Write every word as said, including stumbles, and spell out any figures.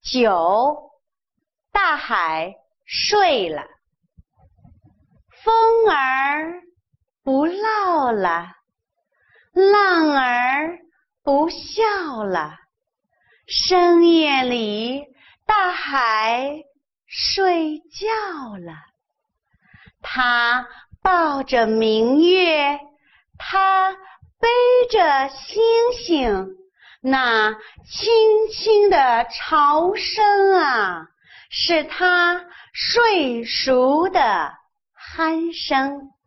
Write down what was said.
九，大海睡了，风儿不闹了，浪儿不笑了，深夜里大海睡觉了。他抱着明月，他背着星星，那轻轻的潮声啊，是他睡熟的鼾声。